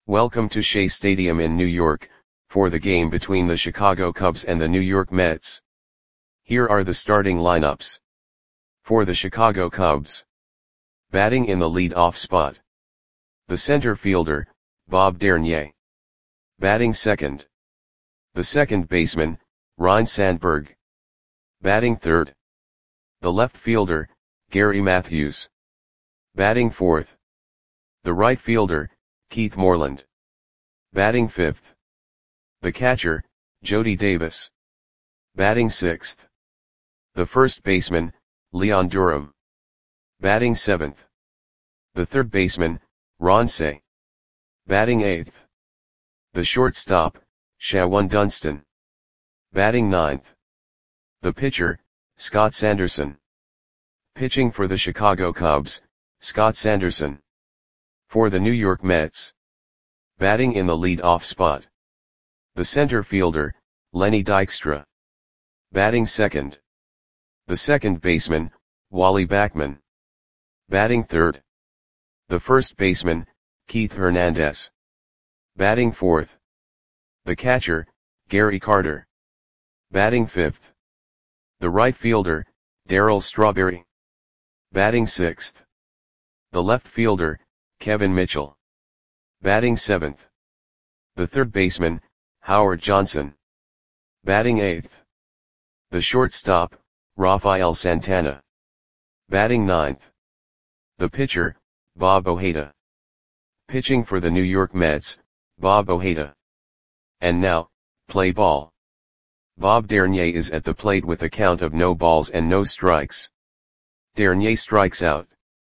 Welcome to Shea Stadium in New York, for the game between the Chicago Cubs and the New York Mets. Here are the starting lineups. For the Chicago Cubs. Batting in the lead-off spot. The center fielder, Bob Dernier. Batting second. The second baseman, Ryne Sandberg. Batting third. The left fielder, Gary Matthews. Batting fourth. The right fielder, Keith Moreland. Batting fifth. The catcher, Jody Davis. Batting sixth. The first baseman, Leon Durham. Batting seventh. The third baseman, Ron Cey. Batting eighth. The shortstop, Shawon Dunston. Batting ninth. The pitcher, Scott Sanderson. Pitching for the Chicago Cubs, Scott Sanderson. For the New York Mets. Batting in the lead-off spot. The center fielder, Lenny Dykstra. Batting second. The second baseman, Wally Backman. Batting third. The first baseman, Keith Hernandez. Batting fourth. The catcher, Gary Carter. Batting fifth. The right fielder, Darryl Strawberry. Batting sixth. The left fielder, Kevin Mitchell. Batting seventh. The third baseman, Howard Johnson. Batting eighth. The shortstop, Rafael Santana. Batting ninth. The pitcher, Bob Ojeda. Pitching for the New York Mets, Bob Ojeda. And now, play ball. Bob Dernier is at the plate with a count of no balls and no strikes. Dernier strikes out.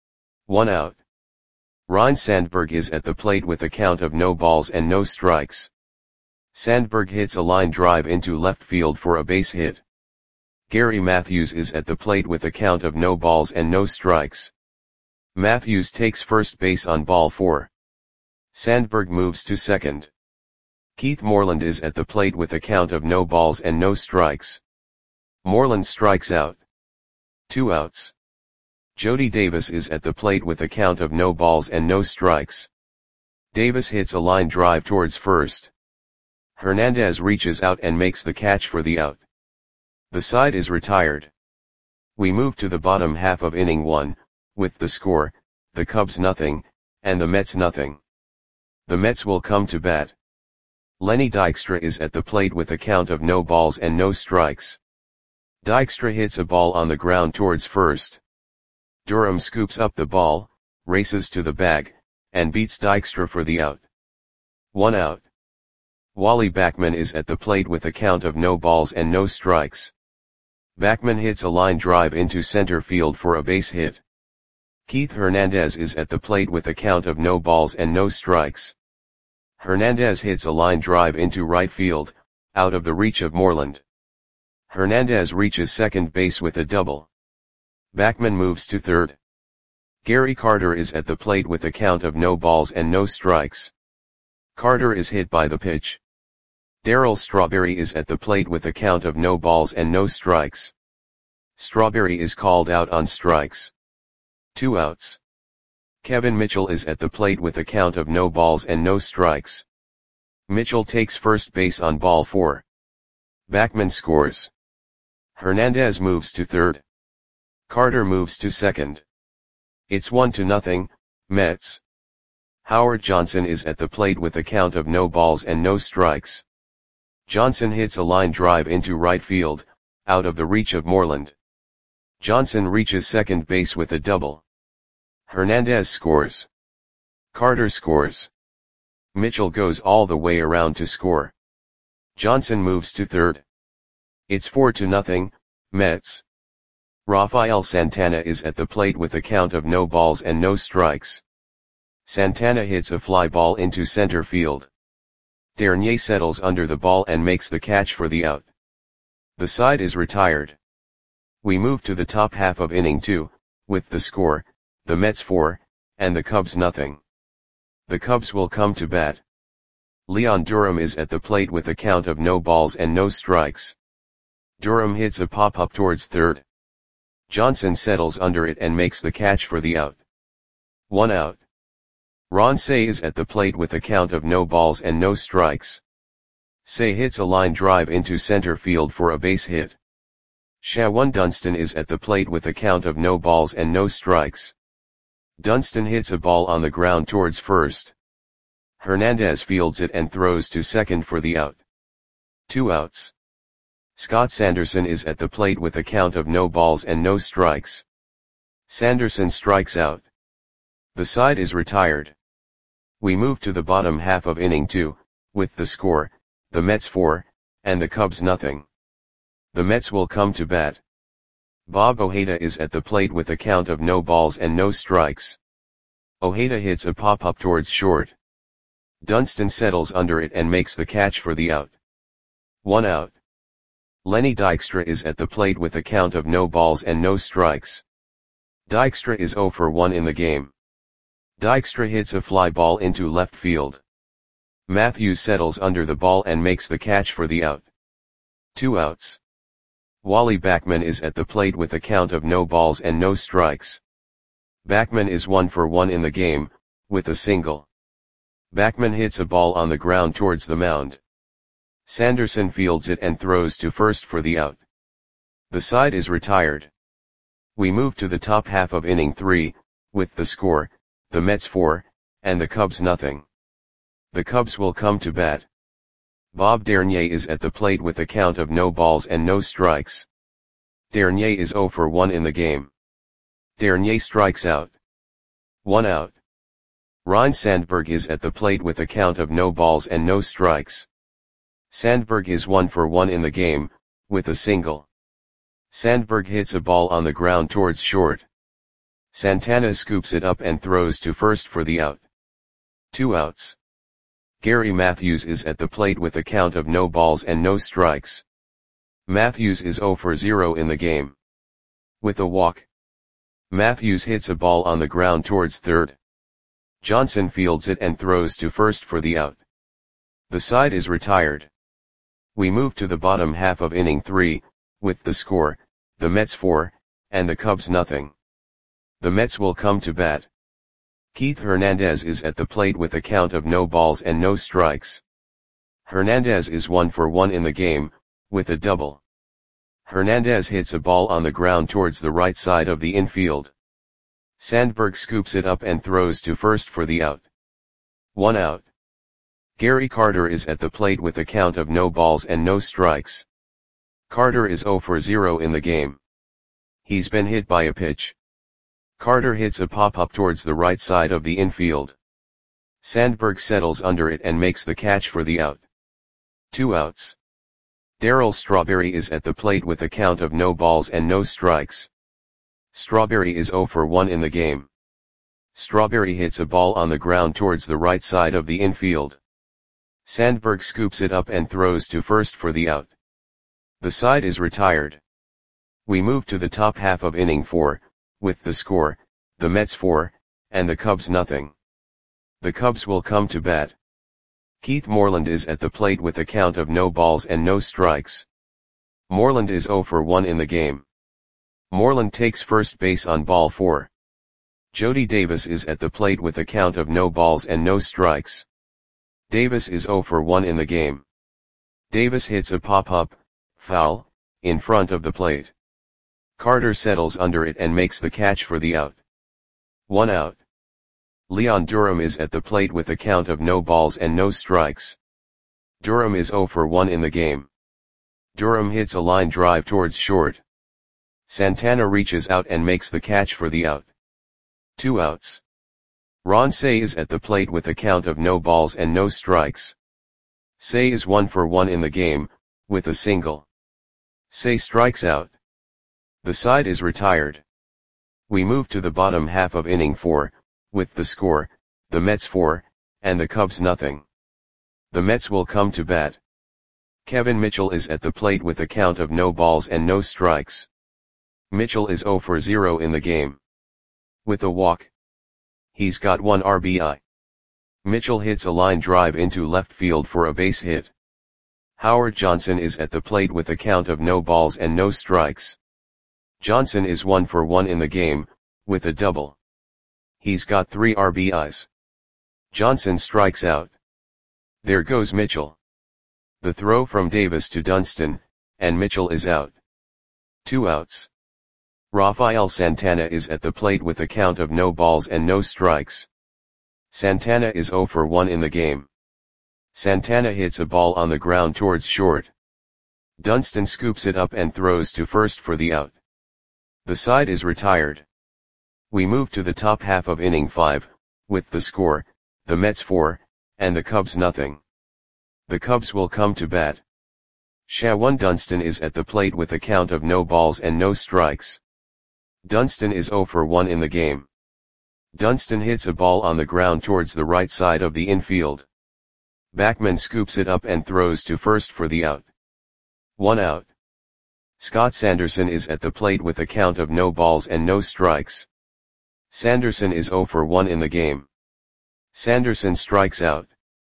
1 out. Ryne Sandberg is at the plate with a count of no balls and no strikes. Sandberg hits a line drive into left field for a base hit. Gary Matthews is at the plate with a count of no balls and no strikes. Matthews takes first base on ball 4. Sandberg moves to second. Keith Moreland is at the plate with a count of no balls and no strikes. Moreland strikes out. 2 outs. Jody Davis is at the plate with a count of no balls and no strikes. Davis hits a line drive towards first. Hernandez reaches out and makes the catch for the out. The side is retired. We move to the bottom half of inning 1, with the score, the Cubs nothing, and the Mets nothing. The Mets will come to bat. Lenny Dykstra is at the plate with a count of no balls and no strikes. Dykstra hits a ball on the ground towards first. Durham scoops up the ball, races to the bag, and beats Dykstra for the out. 1 out. Wally Backman is at the plate with a count of no balls and no strikes. Backman hits a line drive into center field for a base hit. Keith Hernandez is at the plate with a count of no balls and no strikes. Hernandez hits a line drive into right field, out of the reach of Moreland. Hernandez reaches second base with a double. Backman moves to third. Gary Carter is at the plate with a count of no balls and no strikes. Carter is hit by the pitch. Darryl Strawberry is at the plate with a count of no balls and no strikes. Strawberry is called out on strikes. 2 outs. Kevin Mitchell is at the plate with a count of no balls and no strikes. Mitchell takes first base on ball 4. Backman scores. Hernandez moves to third. Carter moves to second. It's 1-0, Mets. Howard Johnson is at the plate with a count of no balls and no strikes. Johnson hits a line drive into right field, out of the reach of Moreland. Johnson reaches second base with a double. Hernandez scores. Carter scores. Mitchell goes all the way around to score. Johnson moves to third. It's 4-0, Mets. Rafael Santana is at the plate with a count of no balls and no strikes. Santana hits a fly ball into center field. Dernier settles under the ball and makes the catch for the out. The side is retired. We move to the top half of inning 2, with the score, the Mets 4, and the Cubs nothing. The Cubs will come to bat. Leon Durham is at the plate with a count of no balls and no strikes. Durham hits a pop-up towards third. Johnson settles under it and makes the catch for the out. 1 out. Ron Cey is at the plate with a count of no balls and no strikes. Cey hits a line drive into center field for a base hit. Shawan Dunston is at the plate with a count of no balls and no strikes. Dunston hits a ball on the ground towards first. Hernandez fields it and throws to second for the out. 2 outs. Scott Sanderson is at the plate with a count of no balls and no strikes. Sanderson strikes out. The side is retired. We move to the bottom half of inning 2, with the score, the Mets 4, and the Cubs nothing. The Mets will come to bat. Bob Ojeda is at the plate with a count of no balls and no strikes. Ojeda hits a pop-up towards short. Dunston settles under it and makes the catch for the out. 1 out. Lenny Dykstra is at the plate with a count of no balls and no strikes. Dykstra is 0 for 1 in the game. Dykstra hits a fly ball into left field. Matthews settles under the ball and makes the catch for the out. 2 outs. Wally Backman is at the plate with a count of no balls and no strikes. Backman is 1 for 1 in the game, with a single. Backman hits a ball on the ground towards the mound. Sanderson fields it and throws to first for the out. The side is retired. We move to the top half of inning 3, with the score, the Mets 4, and the Cubs nothing. The Cubs will come to bat. Bob Dernier is at the plate with a count of no balls and no strikes. Dernier is 0 for 1 in the game. Dernier strikes out. 1 out. Ryne Sandberg is at the plate with a count of no balls and no strikes. Sandberg is 1 for 1 in the game, with a single. Sandberg hits a ball on the ground towards short. Santana scoops it up and throws to first for the out. 2 outs. Gary Matthews is at the plate with a count of no balls and no strikes. Matthews is 0 for 0 in the game. With a walk. Matthews hits a ball on the ground towards third. Johnson fields it and throws to first for the out. The side is retired. We move to the bottom half of inning 3, with the score, the Mets 4, and the Cubs nothing. The Mets will come to bat. Keith Hernandez is at the plate with a count of no balls and no strikes. Hernandez is 1 for 1 in the game, with a double. Hernandez hits a ball on the ground towards the right side of the infield. Sandberg scoops it up and throws to first for the out. 1 out. Gary Carter is at the plate with a count of no balls and no strikes. Carter is 0 for 0 in the game. He's been hit by a pitch. Carter hits a pop-up towards the right side of the infield. Sandberg settles under it and makes the catch for the out. 2 outs. Darryl Strawberry is at the plate with a count of no balls and no strikes. Strawberry is 0 for 1 in the game. Strawberry hits a ball on the ground towards the right side of the infield. Sandberg scoops it up and throws to first for the out. The side is retired. We move to the top half of inning 4, with the score, the Mets 4, and the Cubs nothing. The Cubs will come to bat. Keith Moreland is at the plate with a count of no balls and no strikes. Moreland is 0 for 1 in the game. Moreland takes first base on ball 4. Jody Davis is at the plate with a count of no balls and no strikes. Davis is 0 for 1 in the game. Davis hits a pop-up, foul, in front of the plate. Carter settles under it and makes the catch for the out. 1 out. Leon Durham is at the plate with a count of no balls and no strikes. Durham is 0 for 1 in the game. Durham hits a line drive towards short. Santana reaches out and makes the catch for the out. 2 outs. Ron Cey is at the plate with a count of no balls and no strikes. Cey is 1 for 1 in the game, with a single. Cey strikes out. The side is retired. We move to the bottom half of inning 4, with the score, the Mets 4, and the Cubs nothing. The Mets will come to bat. Kevin Mitchell is at the plate with a count of no balls and no strikes. Mitchell is 0 for 0 in the game. With a walk. He's got 1 RBI. Mitchell hits a line drive into left field for a base hit. Howard Johnson is at the plate with a count of no balls and no strikes. Johnson is 1 for 1 in the game, with a double. He's got 3 RBIs. Johnson strikes out. There goes Mitchell. The throw from Davis to Dunston, and Mitchell is out. 2 outs. Rafael Santana is at the plate with a count of no balls and no strikes. Santana is 0 for 1 in the game. Santana hits a ball on the ground towards short. Dunston scoops it up and throws to first for the out. The side is retired. We move to the top half of inning 5, with the score, the Mets 4, and the Cubs nothing. The Cubs will come to bat. Shawan Dunston is at the plate with a count of no balls and no strikes. Dunston is 0 for 1 in the game. Dunston hits a ball on the ground towards the right side of the infield. Backman scoops it up and throws to first for the out. 1 out. Scott Sanderson is at the plate with a count of no balls and no strikes. Sanderson is 0 for 1 in the game. Sanderson strikes out.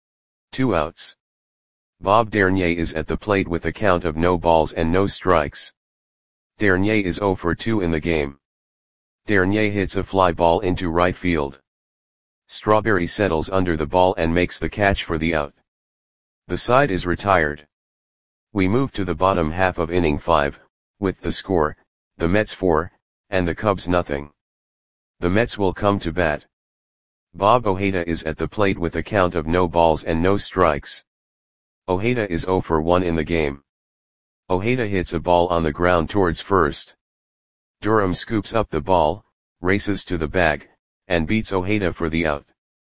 2 outs. Bob Dernier is at the plate with a count of no balls and no strikes. Dernier is 0 for 2 in the game. Dernier hits a fly ball into right field. Strawberry settles under the ball and makes the catch for the out. The side is retired. We move to the bottom half of inning 5, with the score, the Mets 4, and the Cubs nothing. The Mets will come to bat. Bob Ojeda is at the plate with a count of no balls and no strikes. Ojeda is 0 for 1 in the game. Ojeda hits a ball on the ground towards first. Durham scoops up the ball, races to the bag, and beats Ojeda for the out.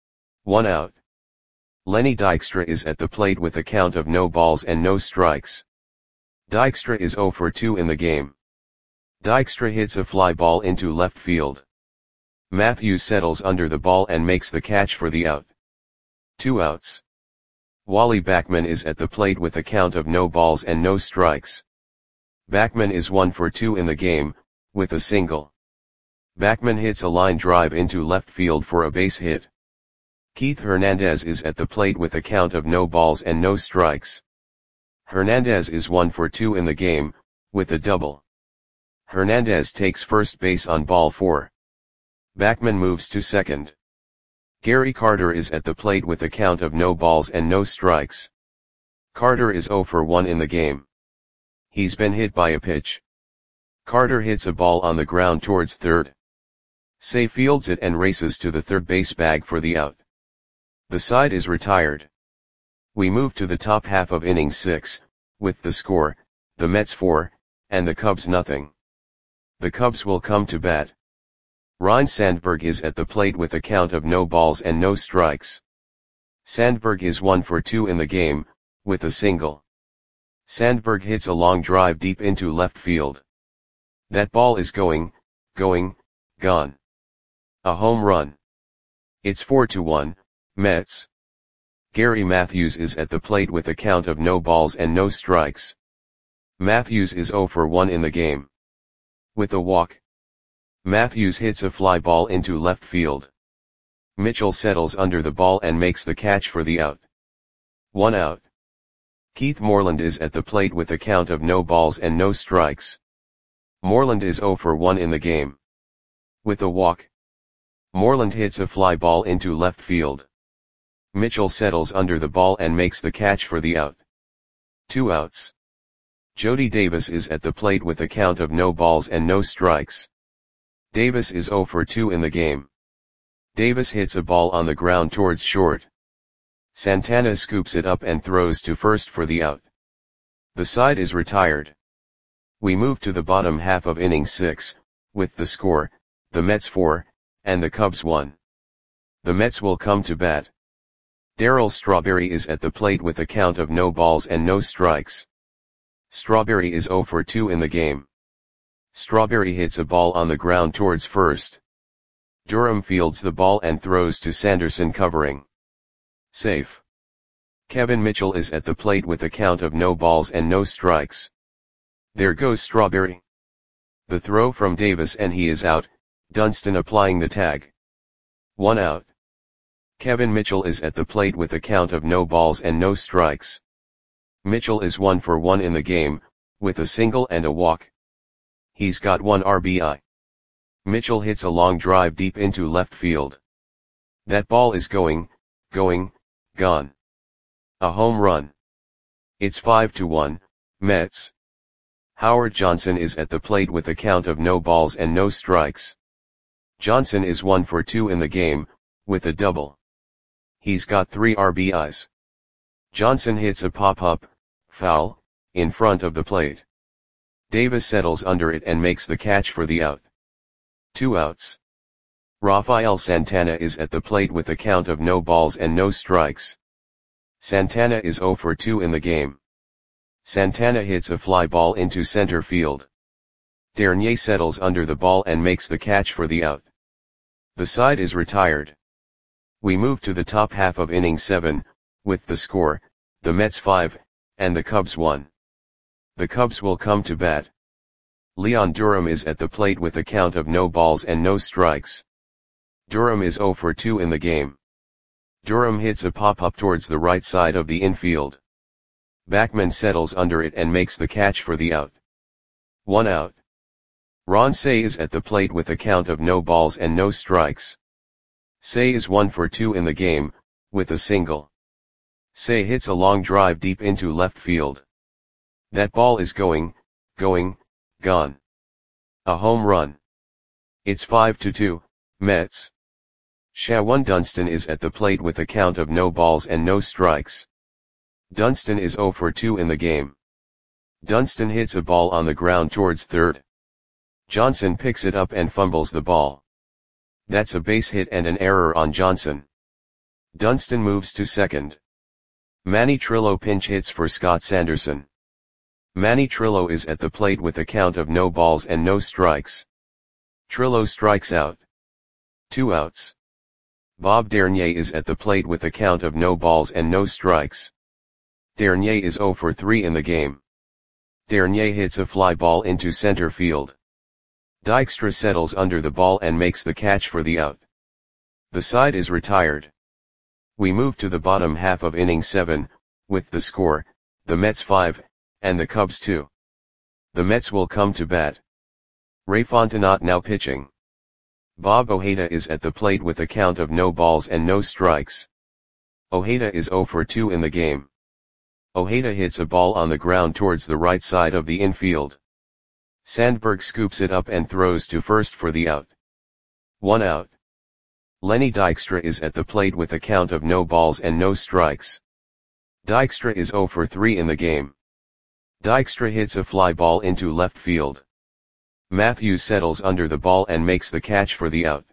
1 out. Lenny Dykstra is at the plate with a count of no balls and no strikes. Dykstra is 0 for 2 in the game. Dykstra hits a fly ball into left field. Matthews settles under the ball and makes the catch for the out. 2 outs. Wally Backman is at the plate with a count of no balls and no strikes. Backman is 1 for 2 in the game, with a single. Backman hits a line drive into left field for a base hit. Keith Hernandez is at the plate with a count of no balls and no strikes. Hernandez is 1 for 2 in the game, with a double. Hernandez takes first base on ball 4. Backman moves to second. Gary Carter is at the plate with a count of no balls and no strikes. Carter is 0 for 1 in the game. He's been hit by a pitch. Carter hits a ball on the ground towards third. Say fields it and races to the third base bag for the out. The side is retired. We move to the top half of inning 6, with the score, the Mets 4, and the Cubs nothing. The Cubs will come to bat. Ryne Sandberg is at the plate with a count of no balls and no strikes. Sandberg is 1 for 2 in the game, with a single. Sandberg hits a long drive deep into left field. That ball is gone. A home run. It's 4-1, Mets. Gary Matthews is at the plate with a count of no balls and no strikes. Matthews is 0 for 1 in the game. With a walk. Matthews hits a fly ball into left field. Mitchell settles under the ball and makes the catch for the out. 1 out. Keith Moreland is at the plate with a count of no balls and no strikes. Moreland is 0 for 1 in the game. With a walk. Moreland hits a fly ball into left field. Mitchell settles under the ball and makes the catch for the out. 2 outs. Jody Davis is at the plate with a count of no balls and no strikes. Davis is 0 for 2 in the game. Davis hits a ball on the ground towards short. Santana scoops it up and throws to first for the out. The side is retired. We move to the bottom half of inning 6, with the score, the Mets 4, and the Cubs 1. The Mets will come to bat. Darryl Strawberry is at the plate with a count of no balls and no strikes. Strawberry is 0 for 2 in the game. Strawberry hits a ball on the ground towards first. Durham fields the ball and throws to Sanderson covering. Safe. Kevin Mitchell is at the plate with a count of no balls and no strikes. There goes Strawberry. The throw from Davis and he is out, Dunston applying the tag. 1 out. Kevin Mitchell is at the plate with a count of no balls and no strikes. Mitchell is 1 for 1 in the game, with a single and a walk. He's got 1 RBI. Mitchell hits a long drive deep into left field. That ball is gone. going, gone. A home run. It's 5-1, Mets. Howard Johnson is at the plate with a count of no balls and no strikes. Johnson is 1 for 2 in the game, with a double. He's got 3 RBIs. Johnson hits a pop-up, foul, in front of the plate. Davis settles under it and makes the catch for the out. 2 outs. Rafael Santana is at the plate with a count of no balls and no strikes. Santana is 0 for 2 in the game. Santana hits a fly ball into center field. Dernier settles under the ball and makes the catch for the out. The side is retired. We move to the top half of inning 7, with the score, the Mets 5, and the Cubs 1. The Cubs will come to bat. Leon Durham is at the plate with a count of no balls and no strikes. Durham is 0 for 2 in the game. Durham hits a pop-up towards the right side of the infield. Backman settles under it and makes the catch for the out. 1 out. Ron Cey is at the plate with a count of no balls and no strikes. Cey is 1 for 2 in the game, with a single. Cey hits a long drive deep into left field. That ball is going, gone. A home run. It's 5-2, Mets. Shawan Dunston is at the plate with a count of no balls and no strikes. Dunston is 0 for 2 in the game. Dunston hits a ball on the ground towards third. Johnson picks it up and fumbles the ball. That's a base hit and an error on Johnson. Dunston moves to second. Manny Trillo pinch hits for Scott Sanderson. Manny Trillo is at the plate with a count of no balls and no strikes. Trillo strikes out. 2 outs. Bob Dernier is at the plate with a count of no balls and no strikes. Dernier is 0 for 3 in the game. Dernier hits a fly ball into center field. Dykstra settles under the ball and makes the catch for the out. The side is retired. We move to the bottom half of inning 7, with the score, the Mets 5, and the Cubs 2. The Mets will come to bat. Ray Fontenot now pitching. Bob Ojeda is at the plate with a count of no balls and no strikes. Ojeda is 0 for 2 in the game. Ojeda hits a ball on the ground towards the right side of the infield. Sandberg scoops it up and throws to first for the out. 1 out. Lenny Dykstra is at the plate with a count of no balls and no strikes. Dykstra is 0 for 3 in the game. Dykstra hits a fly ball into left field. Matthews settles under the ball and makes the catch for the out.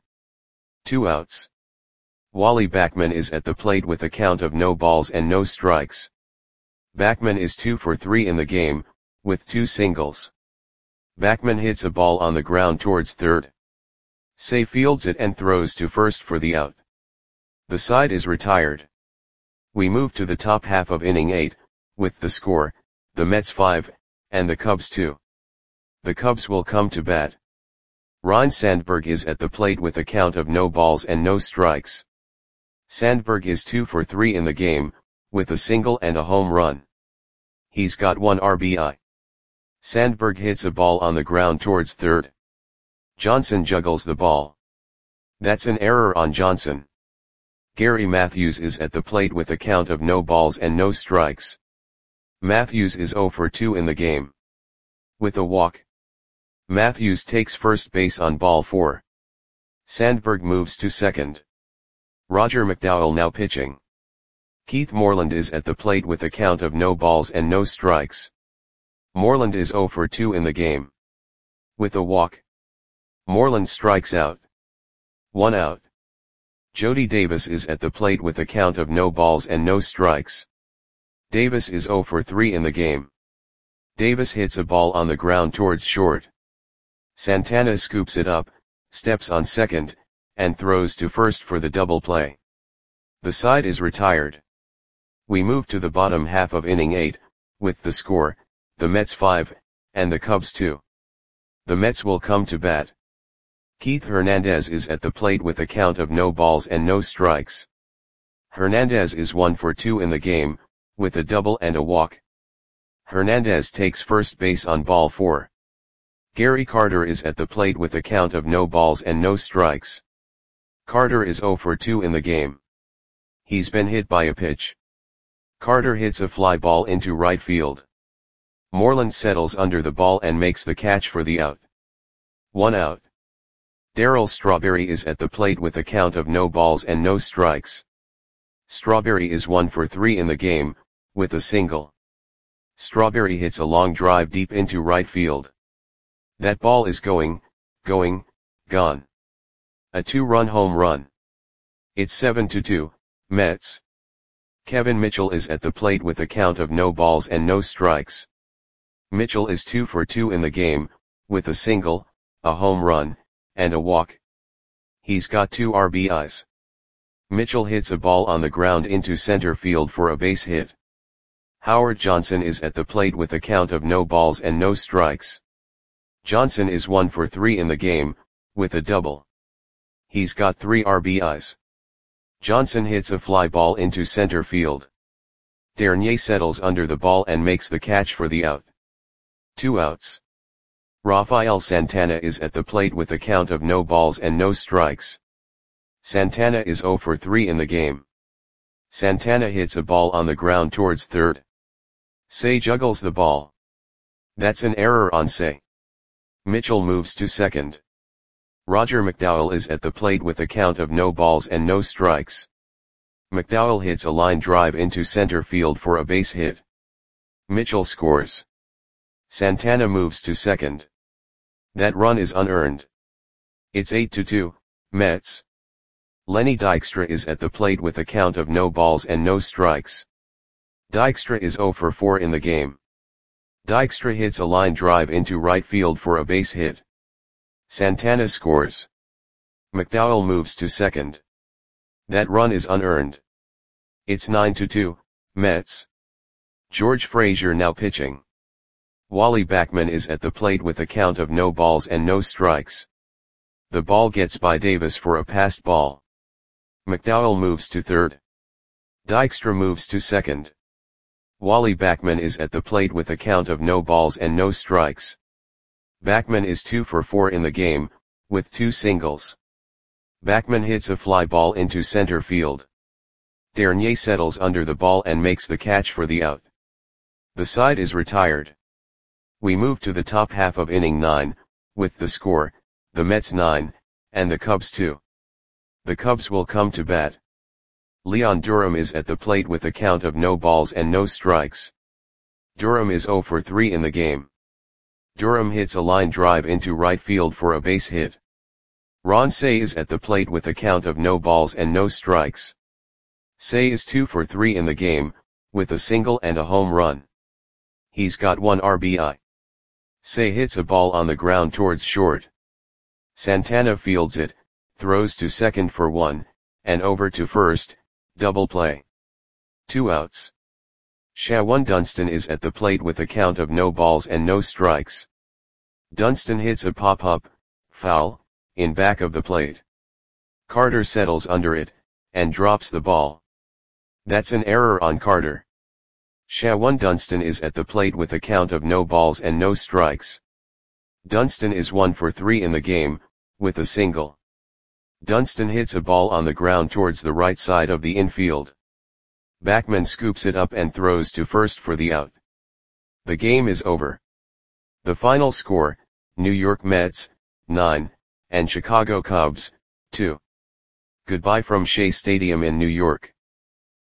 2 outs. Wally Backman is at the plate with a count of no balls and no strikes. Backman is 2 for 3 in the game, with 2 singles. Backman hits a ball on the ground towards third. Cey fields it and throws to first for the out. The side is retired. We move to the top half of inning 8, with the score, the Mets 5, and the Cubs 2. The Cubs will come to bat. Ryne Sandberg is at the plate with a count of no balls and no strikes. Sandberg is 2 for 3 in the game, with a single and a home run. He's got 1 RBI. Sandberg hits a ball on the ground towards third. Johnson juggles the ball. That's an error on Johnson. Gary Matthews is at the plate with a count of no balls and no strikes. Matthews is 0 for 2 in the game. With a walk. Matthews takes first base on ball 4. Sandberg moves to second. Roger McDowell now pitching. Keith Moreland is at the plate with a count of no balls and no strikes. Moreland is 0 for 2 in the game. With a walk. Moreland strikes out. 1 out. Jody Davis is at the plate with a count of no balls and no strikes. Davis is 0 for 3 in the game. Davis hits a ball on the ground towards short. Santana scoops it up, steps on second, and throws to first for the double play. The side is retired. We move to the bottom half of inning 8, with the score, the Mets 5, and the Cubs 2. The Mets will come to bat. Keith Hernandez is at the plate with a count of no balls and no strikes. Hernandez is 1 for 2 in the game, with a double and a walk. Hernandez takes first base on ball 4. Gary Carter is at the plate with a count of no balls and no strikes. Carter is 0 for 2 in the game. He's been hit by a pitch. Carter hits a fly ball into right field. Moreland settles under the ball and makes the catch for the out. 1 out. Darryl Strawberry is at the plate with a count of no balls and no strikes. Strawberry is 1 for 3 in the game, with a single. Strawberry hits a long drive deep into right field. That ball is gone. A 2-run home run. It's 7-2, Mets. Kevin Mitchell is at the plate with a count of no balls and no strikes. Mitchell is 2 for 2 in the game, with a single, a home run, and a walk. He's got 2 RBIs. Mitchell hits a ball on the ground into center field for a base hit. Howard Johnson is at the plate with a count of no balls and no strikes. Johnson is 1 for 3 in the game, with a double. He's got 3 RBIs. Johnson hits a fly ball into center field. Dernier settles under the ball and makes the catch for the out. 2 outs. Rafael Santana is at the plate with a count of no balls and no strikes. Santana is 0 for 3 in the game. Santana hits a ball on the ground towards third. Say juggles the ball. That's an error on Say. Mitchell moves to second. Roger McDowell is at the plate with a count of no balls and no strikes. McDowell hits a line drive into center field for a base hit. Mitchell scores. Santana moves to second. That run is unearned. It's 8-2, Mets. Lenny Dykstra is at the plate with a count of no balls and no strikes. Dykstra is 0 for 4 in the game. Dykstra hits a line drive into right field for a base hit. Santana scores. McDowell moves to second. That run is unearned. It's 9-2, Mets. George Frazier now pitching. Wally Backman is at the plate with a count of no balls and no strikes. The ball gets by Davis for a passed ball. McDowell moves to third. Dykstra moves to second. Wally Backman is at the plate with a count of no balls and no strikes. Backman is 2 for 4 in the game, with 2 singles. Backman hits a fly ball into center field. Dernier settles under the ball and makes the catch for the out. The side is retired. We move to the top half of inning 9, with the score, the Mets 9, and the Cubs 2. The Cubs will come to bat. Leon Durham is at the plate with a count of no balls and no strikes. Durham is 0 for 3 in the game. Durham hits a line drive into right field for a base hit. Ron Cey is at the plate with a count of no balls and no strikes. Cey is 2 for 3 in the game, with a single and a home run. He's got 1 RBI. Cey hits a ball on the ground towards short. Santana fields it, throws to second for 1, and over to first, double play. 2 outs. Shawan Dunston is at the plate with a count of no balls and no strikes. Dunston hits a pop-up, foul, in back of the plate. Carter settles under it, and drops the ball. That's an error on Carter. Shawan Dunston is at the plate with a count of no balls and no strikes. Dunston is 1 for 3 in the game, with a single. Dunston hits a ball on the ground towards the right side of the infield. Backman scoops it up and throws to first for the out. The game is over. The final score, New York Mets, 9, and Chicago Cubs, 2. Goodbye from Shea Stadium in New York.